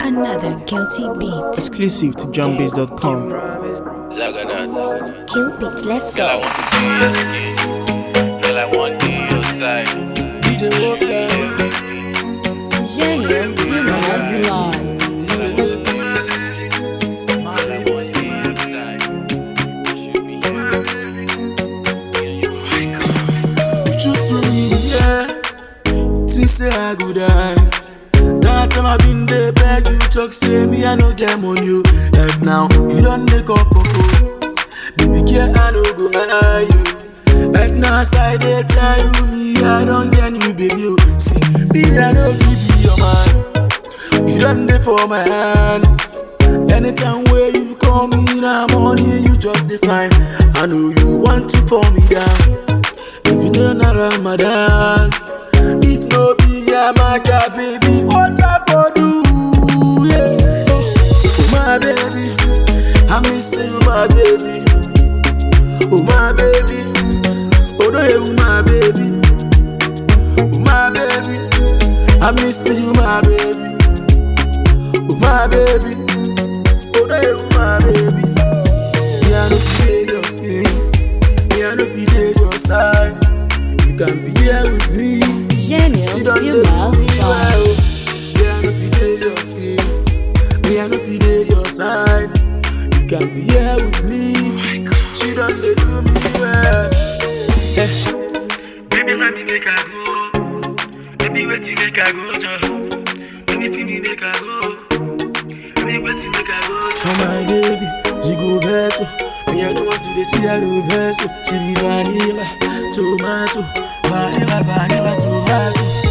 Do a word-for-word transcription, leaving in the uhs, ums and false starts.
Another guilty beat. Exclusive to jumbase dot com. Zagadat. Kill beats, let's Girl, I go. want to be your skin. Girl, I want to be your side. D J Walker. Gênio de Girl, I Maravilhosa. want to be your skin. Girl, I want to see your side. Should be here. You choose to leave, yeah. Think say I go die. That time I been there, beg you talk, say me I no get money. Right now, you don't make up for phone. Baby girl, I no go lie you. Right now, side they tell you me I don't get you, baby. Oh. See, me I no fit be your man. You done there for my hand. Anytime where you call me now money, you just define. I know you want to fall me down. If you know not Ramadan, if no be a maca, baby, what I for do? Yeah. Oh my baby, I miss you, my baby. Oh my baby, oh no, you my baby. Oh my baby, I miss you, my baby. Oh my baby, oh no, you my baby. Me I no feel your skin, me I no feel your side. You can be here with me. Gênio She done de do me well. Maravilhosa. Me I no feel your skin, me I no feel your side. You can be here with me. She done they do me well. Eh. Baby, let me make her go. Baby, wait till make her go, Joe. Baby, feel me make her go. Baby, wait till make her go. Oh my baby, she go verso. Me I don't want to see her go verso. She be vanilla, tomato, vanilla, vanilla, tomato.